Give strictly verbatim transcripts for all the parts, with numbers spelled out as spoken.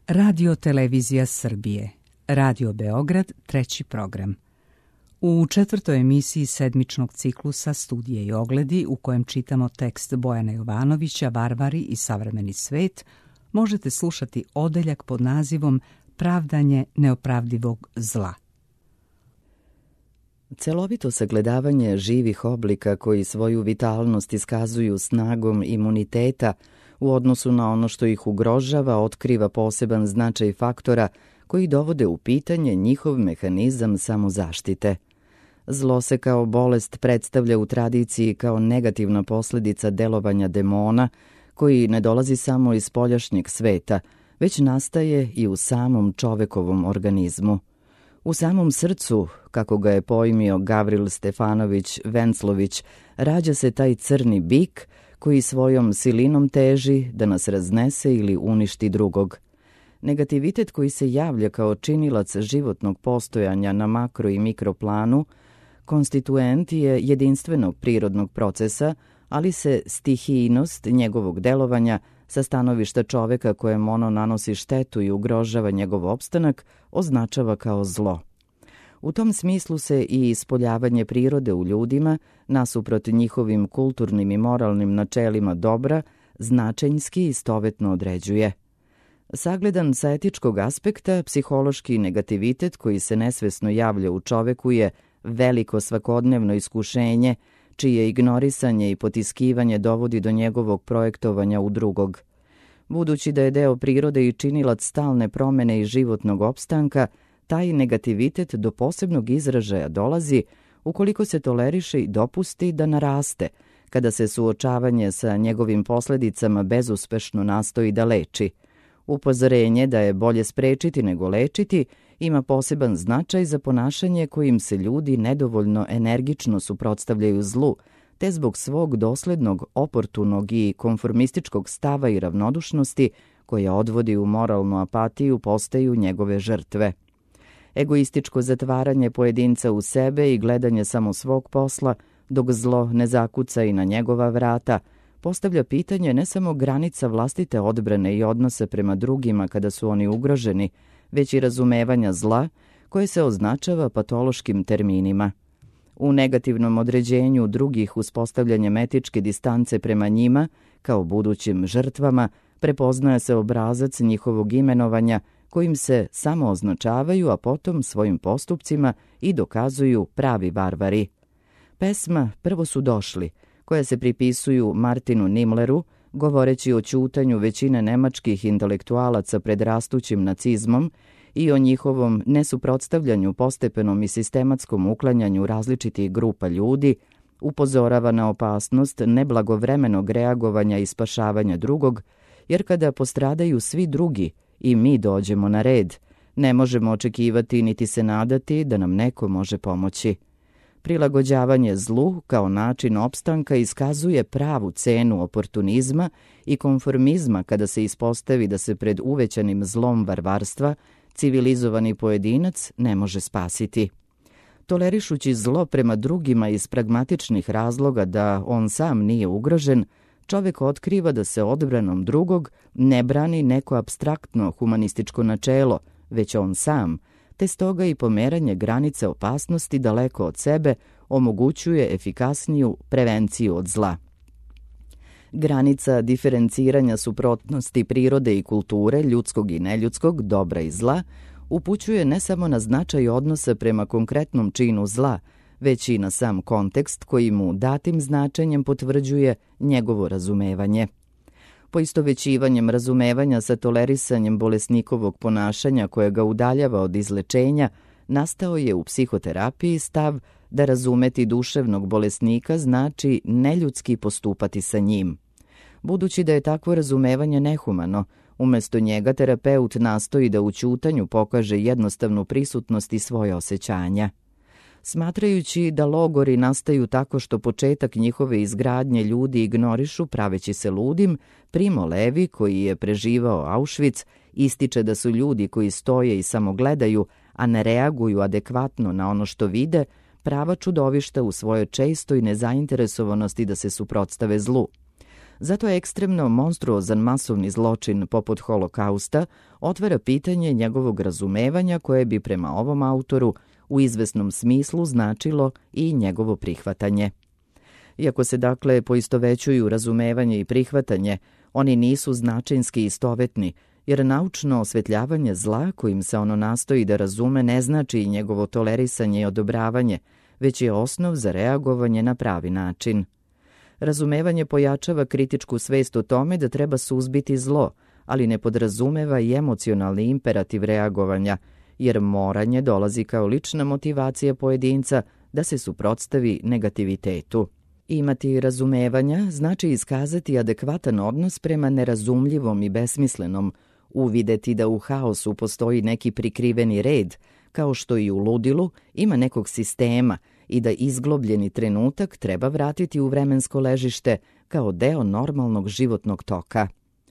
Radio Televizija Srbije, Radio Beograd, treći program. U četvrtoj emisiji sedmičnog ciklusa Studije i ogledi, u kojem čitamo tekst Bojana Jovanovića Varvari i savremeni svet, možete slušati odeljak pod nazivom Pravdanje neopravdivog zla. Celovito sagledavanje živih oblika koji svoju vitalnost iskazuju snagom imuniteta u odnosu na ono što ih ugrožava otkriva poseban značaj faktora koji dovode u pitanje njihov mehanizam samozaštite. Zlo se kao bolest predstavlja u tradiciji kao negativna posljedica delovanja demona koji ne dolazi samo iz spoljašnjeg sveta, već nastaje i u samom čovekovom organizmu. U samom srcu, kako ga je poimio Gavril Stefanović Venclović, rađa se taj crni bik koji svojom silinom teži da nas raznese ili uništi drugog. Negativitet koji se javlja kao činilac životnog postojanja na makro i mikroplanu, konstituent je jedinstvenog prirodnog procesa, ali se stihijnost njegovog delovanja sa stanovišta čoveka kojem ono nanosi štetu i ugrožava njegov opstanak, označava kao zlo. U tom smislu se i ispoljavanje prirode u ljudima, nasuprot njihovim kulturnim i moralnim načelima dobra, značajnski istovetno određuje. Sagledan sa etičkog aspekta, psihološki negativitet koji se nesvesno javlja u čoveku je veliko svakodnevno iskušenje, čije ignorisanje i potiskivanje dovodi do njegovog projektovanja u drugog. Budući da je deo prirode i činilac stalne promene i životnog opstanka, taj negativitet do posebnog izražaja dolazi ukoliko se toleriše i dopusti da naraste, kada se suočavanje sa njegovim posledicama bezuspešno nastoji da leči. Upozorenje da je bolje sprečiti nego lečiti ima poseban značaj za ponašanje kojim se ljudi nedovoljno energično suprotstavljaju zlu, te zbog svog doslednog, oportunog i konformističkog stava i ravnodušnosti koja odvodi u moralnu apatiju postaju njegove žrtve. Egoističko zatvaranje pojedinca u sebe i gledanje samo svog posla, dok zlo ne zakuca i na njegova vrata, postavlja pitanje ne samo granica vlastite odbrane i odnose prema drugima kada su oni ugroženi, već i razumevanja zla koje se označava patološkim terminima. U negativnom određenju drugih uspostavljanjem etičke distance prema njima, kao budućim žrtvama, prepoznaje se obrazac njihovog imenovanja kojim se samo označavaju, a potom svojim postupcima i dokazuju pravi varvari. Pesma Prvo su došli, koja se pripisuju Martinu Nimleru, govoreći o ćutanju većine nemačkih intelektualaca pred rastućim nacizmom i o njihovom nesuprotstavljanju postepenom i sistematskom uklanjanju različitih grupa ljudi, upozorava na opasnost neblagovremenog reagovanja i spašavanja drugog, jer kada postradaju svi drugi i mi dođemo na red, ne možemo očekivati niti se nadati da nam neko može pomoći. Prilagođavanje zlu kao način opstanka iskazuje pravu cenu oportunizma i konformizma kada se ispostavi da se pred uvećanim zlom varvarstva civilizovani pojedinac ne može spasiti. Tolerišući zlo prema drugima iz pragmatičnih razloga da on sam nije ugrožen, čovjek otkriva da se odbranom drugog ne brani neko apstraktno humanističko načelo, već on sam, te stoga i pomeranje granice opasnosti daleko od sebe omogućuje efikasniju prevenciju od zla. Granica diferenciranja suprotnosti prirode i kulture, ljudskog i neljudskog, dobra i zla, upućuje ne samo na značaj odnosa prema konkretnom činu zla, već i na sam kontekst koji mu datim značenjem potvrđuje njegovo razumevanje. Poistovećivanjem razumevanja sa tolerisanjem bolesnikovog ponašanja koje ga udaljava od izlečenja, nastao je u psihoterapiji stav da razumeti duševnog bolesnika znači neljudski postupati sa njim. Budući da je takvo razumevanje nehumano, umjesto njega terapeut nastoji da u ćutanju pokaže jednostavnu prisutnost i svoje osjećanja. Smatrajući da logori nastaju tako što početak njihove izgradnje ljudi ignorišu praveći se ludim, Primo Levi, koji je preživao Auschwitz, ističe da su ljudi koji stoje i samo gledaju, a ne reaguju adekvatno na ono što vide, prava čudovišta u svojoj čestoj nezainteresovanosti da se suprotstave zlu. Zato je ekstremno monstruozan masovni zločin poput Holokausta otvara pitanje njegovog razumevanja koje bi prema ovom autoru u izvesnom smislu značilo i njegovo prihvatanje. Iako se dakle poistovećuju razumevanje i prihvatanje, oni nisu značinski istovetni, jer naučno osvetljavanje zla kojim se ono nastoji da razume ne znači i njegovo tolerisanje i odobravanje, već je osnov za reagovanje na pravi način. Razumevanje pojačava kritičku svest o tome da treba suzbiti zlo, ali ne podrazumeva i emocionalni imperativ reagovanja, jer moranje dolazi kao lična motivacija pojedinca da se suprotstavi negativitetu. Imati razumevanja znači iskazati adekvatan odnos prema nerazumljivom i besmislenom, uvideti da u haosu postoji neki prikriveni red, kao što i u ludilu ima nekog sistema i da izglobljeni trenutak treba vratiti u vremensko ležište kao deo normalnog životnog toka.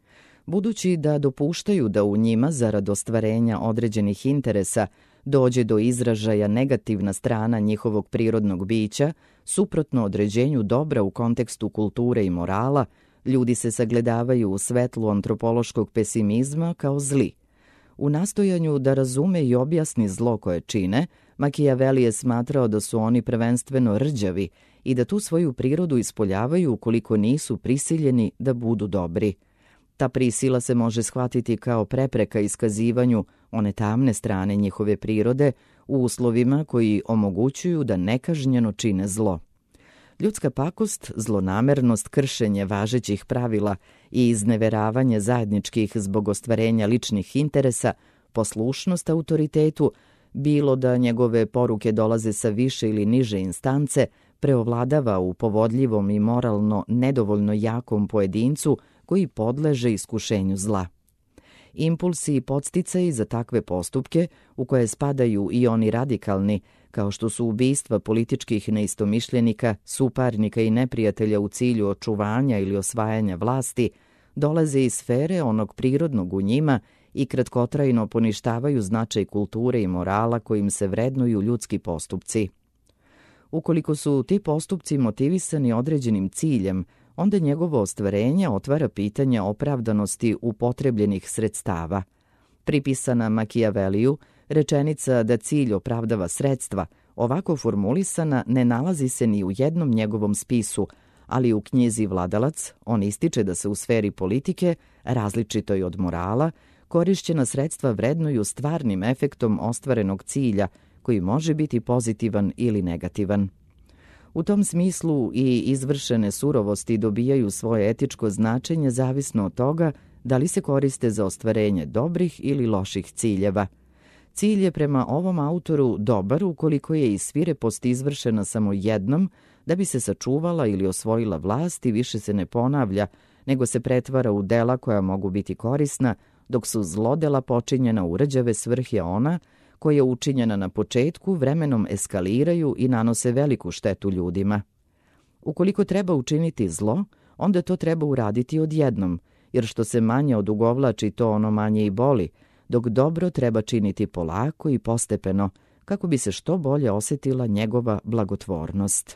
Budući da dopuštaju da u njima, zarad ostvarenja određenih interesa, dođe do izražaja negativna strana njihovog prirodnog bića, suprotno određenju dobra u kontekstu kulture i morala, ljudi se sagledavaju u svetlu antropološkog pesimizma kao zli. U nastojanju da razume i objasni zlo koje čine, Machiavelli je smatrao da su oni prvenstveno rđavi i da tu svoju prirodu ispoljavaju ukoliko nisu prisiljeni da budu dobri. Ta prisila se može shvatiti kao prepreka iskazivanju one tamne strane njihove prirode u uslovima koji omogućuju da nekažnjeno čine zlo. Ljudska pakost, zlonamernost, kršenje važećih pravila i izneveravanje zajedničkih zbog ostvarenja ličnih interesa, poslušnost autoritetu, bilo da njegove poruke dolaze sa više ili niže instance, preovladava u povodljivom i moralno nedovoljno jakom pojedincu koji podleže iskušenju zla. Impulsi i podsticaji za takve postupke, u koje spadaju i oni radikalni, kao što su ubistva političkih neistomišljenika, suparnika i neprijatelja u cilju očuvanja ili osvajanja vlasti, dolaze iz sfere onog prirodnog u njima i kratkotrajno poništavaju značaj kulture i morala kojim se vrednuju ljudski postupci. Ukoliko su ti postupci motivisani određenim ciljem, onda njegovo ostvarenje otvara pitanje opravdanosti upotrebljenih sredstava. Pripisana Machiavelliju, rečenica da cilj opravdava sredstva, ovako formulisana ne nalazi se ni u jednom njegovom spisu, ali u knjizi Vladalac on ističe da se u sferi politike, različitoj od morala, korišćena sredstva vrednuju stvarnim efektom ostvarenog cilja, koji može biti pozitivan ili negativan. U tom smislu i izvršene surovosti dobijaju svoje etičko značenje zavisno od toga da li se koriste za ostvarenje dobrih ili loših ciljeva. Cilj je prema ovom autoru dobar ukoliko je i svirepost izvršena samo jednom da bi se sačuvala ili osvojila vlast i više se ne ponavlja, nego se pretvara u dela koja mogu biti korisna, dok su zlodela počinjena u rđave svrhe ona koje učinjena na početku vremenom eskaliraju i nanose veliku štetu ljudima. Ukoliko treba učiniti zlo, onda to treba uraditi odjednom, jer što se manje odugovlači, to ono manje i boli, dok dobro treba činiti polako i postepeno, kako bi se što bolje osjetila njegova blagotvornost.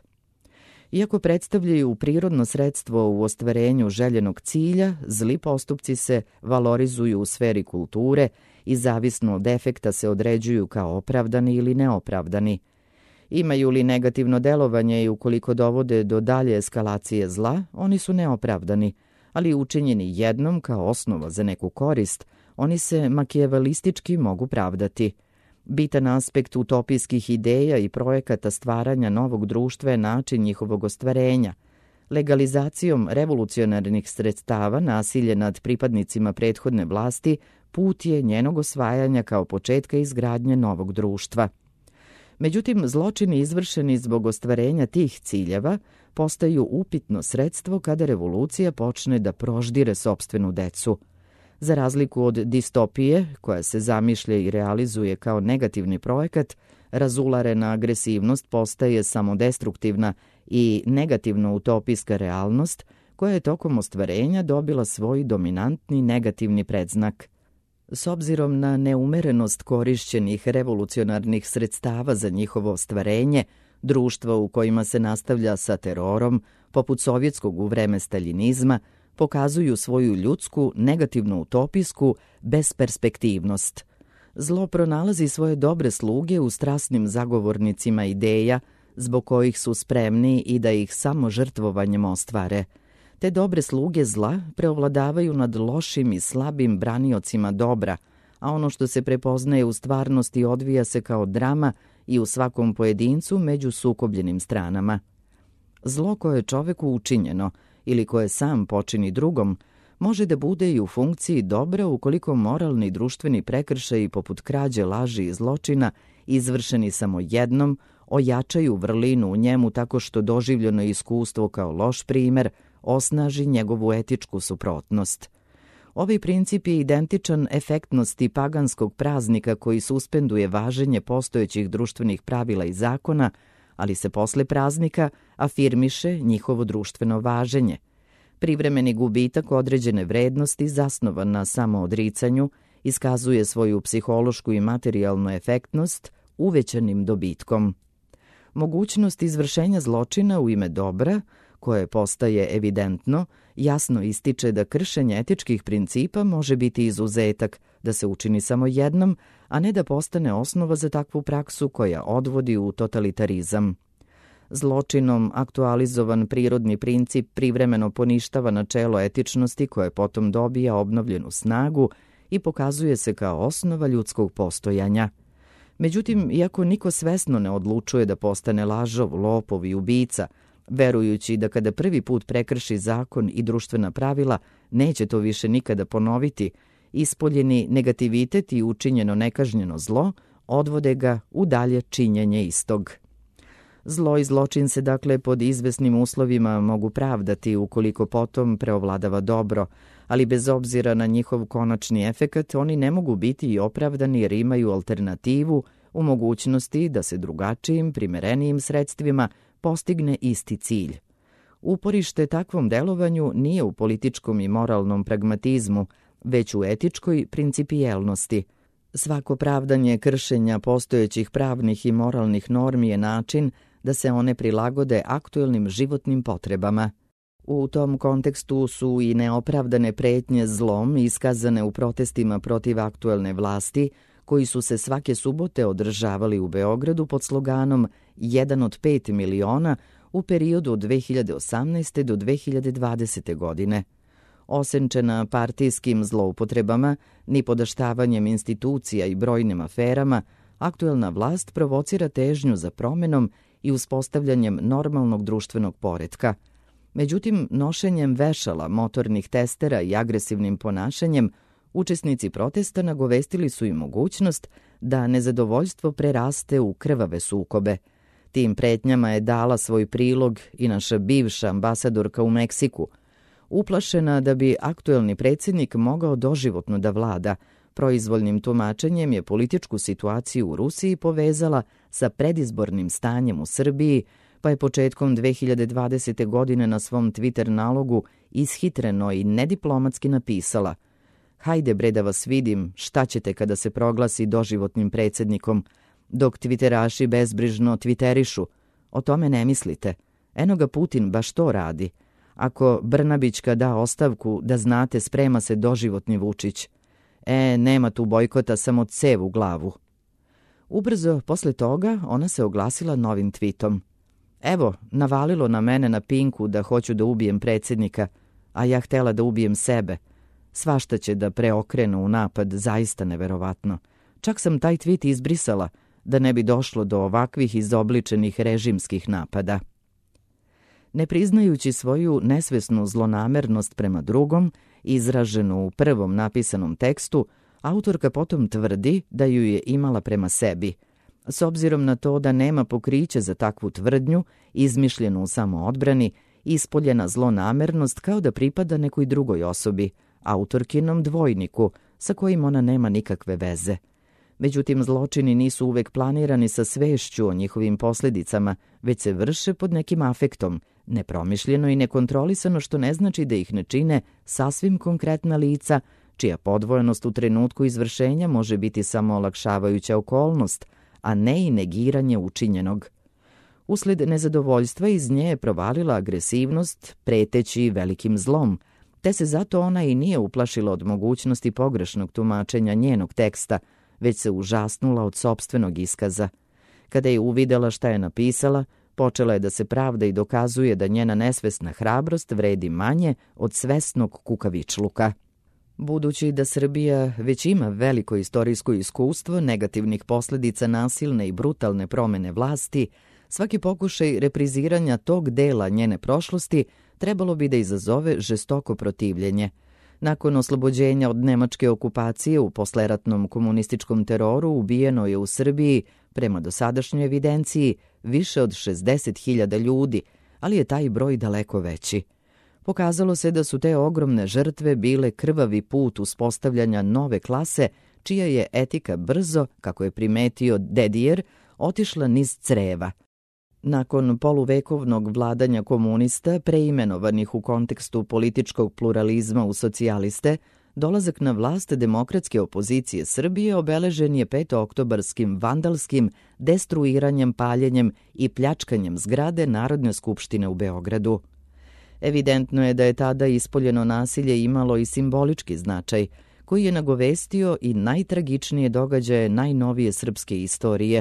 Iako predstavljaju prirodno sredstvo u ostvarenju željenog cilja, zli postupci se valorizuju u sferi kulture i zavisno od efekta se određuju kao opravdani ili neopravdani. Imaju li negativno delovanje i ukoliko dovode do dalje eskalacije zla, oni su neopravdani, ali učinjeni jednom kao osnova za neku korist, oni se makijavelistički mogu pravdati. Bitan aspekt utopijskih ideja i projekata stvaranja novog društva je način njihovog ostvarenja. Legalizacijom revolucionarnih sredstava nasilje nad pripadnicima prethodne vlasti put je njenog osvajanja kao početka izgradnje novog društva. Međutim, zločini izvršeni zbog ostvarenja tih ciljeva postaju upitno sredstvo kada revolucija počne da proždire sopstvenu decu. Za razliku od distopije, koja se zamišlja i realizuje kao negativni projekat, razularena agresivnost postaje samodestruktivna i negativno utopijska realnost, koja je tokom ostvarenja dobila svoj dominantni negativni predznak. S obzirom na neumerenost korišćenih revolucionarnih sredstava za njihovo ostvarenje, društva u kojima se nastavlja sa terorom, poput sovjetskog u vreme staljinizma, pokazuju svoju ljudsku, negativnu utopijsku besperspektivnost. Zlo pronalazi svoje dobre sluge u strasnim zagovornicima ideja, zbog kojih su spremni i da ih samo žrtvovanjem ostvare. Te dobre sluge zla preovladavaju nad lošim i slabim braniocima dobra, a ono što se prepoznaje u stvarnosti odvija se kao drama i u svakom pojedincu među sukobljenim stranama. Zlo koje je čoveku učinjeno ili koje sam počini drugom može da bude i u funkciji dobra ukoliko moralni i društveni prekršaji poput krađe, laži i zločina izvršeni samo jednom ojačaju vrlinu u njemu tako što doživljeno iskustvo kao loš primer osnaži njegovu etičku suprotnost. Ovaj princip je identičan efektnosti paganskog praznika koji suspenduje važenje postojećih društvenih pravila i zakona, ali se posle praznika afirmiše njihovo društveno važenje. Privremeni gubitak određene vrednosti zasnovan na samoodricanju iskazuje svoju psihološku i materijalnu efektnost uvećanim dobitkom. Mogućnost izvršenja zločina u ime dobra, koje postaje evidentno, jasno ističe da kršenje etičkih principa može biti izuzetak, da se učini samo jednom, a ne da postane osnova za takvu praksu koja odvodi u totalitarizam. Zločinom aktualizovan prirodni princip privremeno poništava načelo etičnosti koje potom dobija obnovljenu snagu i pokazuje se kao osnova ljudskog postojanja. Međutim, iako niko svesno ne odlučuje da postane lažov, lopov i ubica, verujući da kada prvi put prekrši zakon i društvena pravila, neće to više nikada ponoviti, ispoljeni negativitet i učinjeno nekažnjeno zlo odvode ga u dalje činjenje istog. Zlo i zločin se dakle pod izvesnim uslovima mogu pravdati ukoliko potom preovladava dobro, ali bez obzira na njihov konačni efekat oni ne mogu biti i opravdani jer imaju alternativu u mogućnosti da se drugačijim, primerenijim sredstvima postigne isti cilj. Uporište takvom delovanju nije u političkom i moralnom pragmatizmu, već u etičkoj principijelnosti. Svako pravdanje kršenja postojećih pravnih i moralnih normi je način da se one prilagode aktuelnim životnim potrebama. U tom kontekstu su i neopravdane pretnje zlom iskazane u protestima protiv aktuelne vlasti, koji su se svake subote održavali u Beogradu pod sloganom jedan od pet miliona u periodu od dve hiljade osamnaeste. do dve hiljade dvadesete. godine. Osenčena partijskim zloupotrebama, nipodaštavanjem institucija i brojnim aferama, aktuelna vlast provocira težnju za promenom i uspostavljanjem normalnog društvenog poretka. Međutim, nošenjem vešala, motornih testera i agresivnim ponašanjem, učesnici protesta nagovestili su i mogućnost da nezadovoljstvo preraste u krvave sukobe. Tim pretnjama je dala svoj prilog i naša bivša ambasadorka u Meksiku. Uplašena da bi aktuelni predsjednik mogao doživotno da vlada, proizvoljnim tumačenjem je političku situaciju u Rusiji povezala sa predizbornim stanjem u Srbiji, pa je početkom dve hiljade dvadesete. godine na svom Twitter nalogu ishitreno i nediplomatski napisala: "Hajde bre da vas vidim, šta ćete kada se proglasi doživotnim predsjednikom, dok twitteraši bezbrižno twitterišu. O tome ne mislite. Eno ga Putin baš to radi. Ako Brnabićka da ostavku, da znate, sprema se doživotni Vučić. E, nema tu bojkota, samo cev u glavu." Ubrzo posle toga ona se oglasila novim twitom: "Evo, navalilo na mene na Pinku da hoću da ubijem predsjednika, a ja htela da ubijem sebe. Svašta će da preokrenu u napad, zaista neverovatno. Čak sam taj tweet izbrisala da ne bi došlo do ovakvih izobličenih režimskih napada." Ne priznajući svoju nesvesnu zlonamernost prema drugom, izraženu u prvom napisanom tekstu, autorka potom tvrdi da ju je imala prema sebi. S obzirom na to da nema pokriće za takvu tvrdnju, izmišljenu u samoodbrani, ispoljena zlonamernost kao da pripada nekoj drugoj osobi, autorkinom dvojniku, sa kojim ona nema nikakve veze. Međutim, zločini nisu uvek planirani sa svešću o njihovim posljedicama, već se vrše pod nekim afektom, nepromišljeno i nekontrolisano, što ne znači da ih ne čine sasvim konkretna lica, čija podvojenost u trenutku izvršenja može biti samo olakšavajuća okolnost, a ne i negiranje učinjenog. Usled nezadovoljstva iz nje je provalila agresivnost, preteći velikim zlom. te se zato ona i nije uplašila od mogućnosti pogrešnog tumačenja njenog teksta, već se užasnula od sopstvenog iskaza. Kada je uvidela šta je napisala, počela je da se pravda i dokazuje da njena nesvesna hrabrost vredi manje od svesnog kukavičluka. Budući da Srbija već ima veliko istorijsko iskustvo negativnih posledica nasilne i brutalne promene vlasti, svaki pokušaj repriziranja tog dela njene prošlosti trebalo bi da izazove žestoko protivljenje. Nakon oslobođenja od nemačke okupacije u posleratnom komunističkom teroru ubijeno je u Srbiji, prema dosadašnjoj evidenciji, više od šezdeset hiljada ljudi, ali je taj broj daleko veći. Pokazalo se da su te ogromne žrtve bile krvavi put uspostavljanja nove klase, čija je etika brzo, kako je primetio Dedijer, otišla niz creva. Nakon poluvekovnog vladanja komunista, preimenovanih u kontekstu političkog pluralizma u socijaliste, dolazak na vlast demokratske opozicije Srbije obeležen je petooktobarskim vandalskim destruiranjem, paljenjem i pljačkanjem zgrade Narodne skupštine u Beogradu. Evidentno je da je tada ispoljeno nasilje imalo i simbolički značaj, koji je nagovestio i najtragičnije događaje najnovije srpske istorije,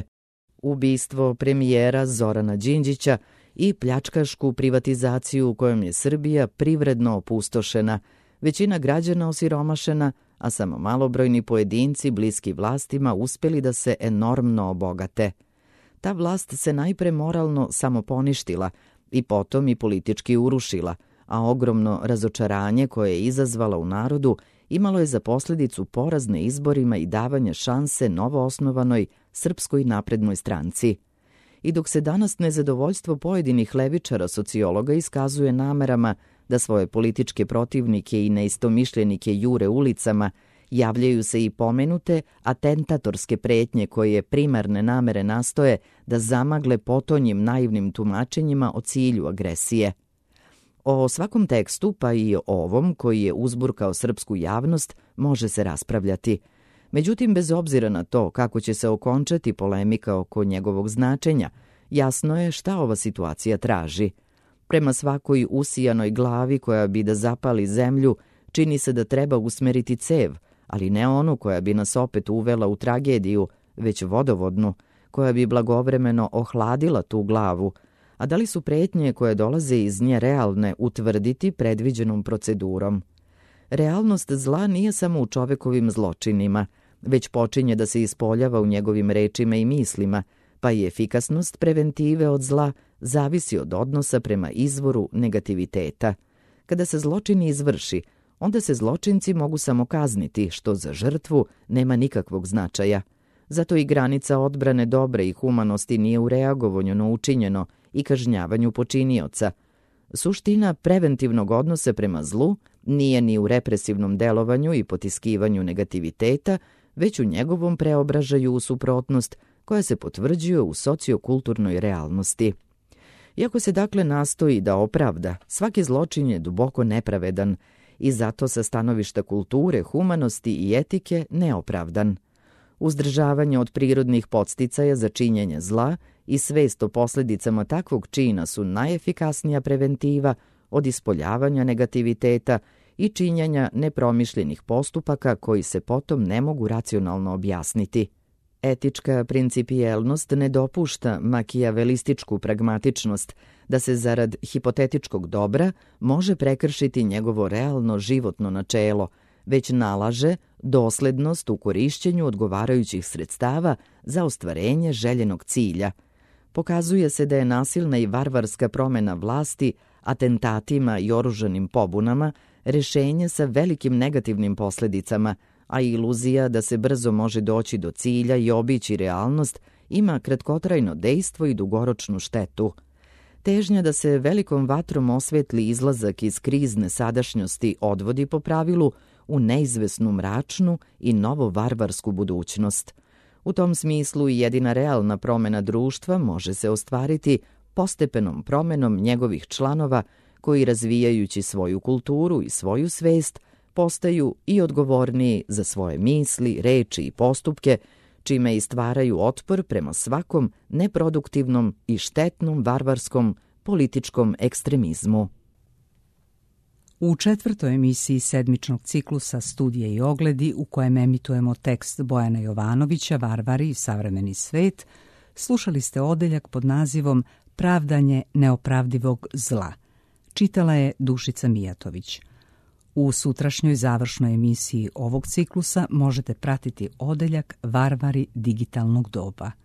ubistvo premijera Zorana Đinđića i pljačkašku privatizaciju u kojom je Srbija privredno opustošena, većina građana osiromašena, a samo malobrojni pojedinci bliski vlastima uspeli da se enormno obogate. Ta vlast se najpre moralno samoponištila i potom i politički urušila, a ogromno razočaranje koje je izazvala u narodu imalo je za posljedicu poraz na izborima i davanje šanse novoosnovanoj Srpskoj naprednoj stranci. I dok se danas nezadovoljstvo pojedinih levičara sociologa iskazuje namerama da svoje političke protivnike i neistomišljenike jure ulicama, javljaju se i pomenute atentatorske pretnje koje primarne namere nastoje da zamagle potonjim naivnim tumačenjima o cilju agresije. O svakom tekstu, pa i o ovom koji je uzburkao srpsku javnost, može se raspravljati. Međutim, bez obzira na to kako će se okončati polemika oko njegovog značenja, jasno je šta ova situacija traži. Prema svakoj usijanoj glavi koja bi da zapali zemlju, čini se da treba usmeriti cev, ali ne onu koja bi nas opet uvela u tragediju, već vodovodnu, koja bi blagovremeno ohladila tu glavu. A da li su pretnje koje dolaze iz nje realne utvrditi predviđenom procedurom? Realnost zla nije samo u čovekovim zločinima, već počinje da se ispoljava u njegovim rečima i mislima, pa i efikasnost preventive od zla zavisi od odnosa prema izvoru negativiteta. Kada se zločin izvrši, onda se zločinci mogu samo kazniti, što za žrtvu nema nikakvog značaja. Zato i granica odbrane dobre i humanosti nije u reagovanju na učinjeno i kažnjavanju počinioca. Suština preventivnog odnosa prema zlu nije ni u represivnom delovanju i potiskivanju negativiteta, već u njegovom preobražaju u suprotnost koja se potvrđuje u sociokulturnoj realnosti. Iako se dakle nastoji da opravda, svaki zločin je duboko nepravedan i zato sa stanovišta kulture, humanosti i etike neopravdan. Uzdržavanje od prirodnih podsticaja za činjenje zla i svest o posljedicama takvog čina su najefikasnija preventiva od ispoljavanja negativiteta i činjenja nepromišljenih postupaka koji se potom ne mogu racionalno objasniti. Etička principijelnost ne dopušta makijavelističku pragmatičnost da se zarad hipotetičkog dobra može prekršiti njegovo realno životno načelo, već nalaže doslednost u korišćenju odgovarajućih sredstava za ostvarenje željenog cilja. Pokazuje se da je nasilna i varvarska promjena vlasti, atentatima i oružanim pobunama rešenje sa velikim negativnim posljedicama, a iluzija da se brzo može doći do cilja i obići realnost ima kratkotrajno dejstvo i dugoročnu štetu. Težnja da se velikom vatrom osvetli izlazak iz krizne sadašnjosti odvodi po pravilu u neizvesnu mračnu i novo-varvarsku budućnost. U tom smislu i jedina realna promjena društva može se ostvariti postepenom promjenom njegovih članova koji, razvijajući svoju kulturu i svoju svest, postaju i odgovorniji za svoje misli, reči i postupke, čime i stvaraju otpor prema svakom neproduktivnom i štetnom varvarskom političkom ekstremizmu. U četvrtoj emisiji sedmičnog ciklusa Studije i ogledi, u kojem emitujemo tekst Bojana Jovanovića Varvari i savremeni svet, slušali ste odeljak pod nazivom Pravdanje neopravdivog zla. Čitala je Dušica Mijatović. U sutrašnjoj završnoj emisiji ovog ciklusa možete pratiti odeljak Varvari digitalnog doba.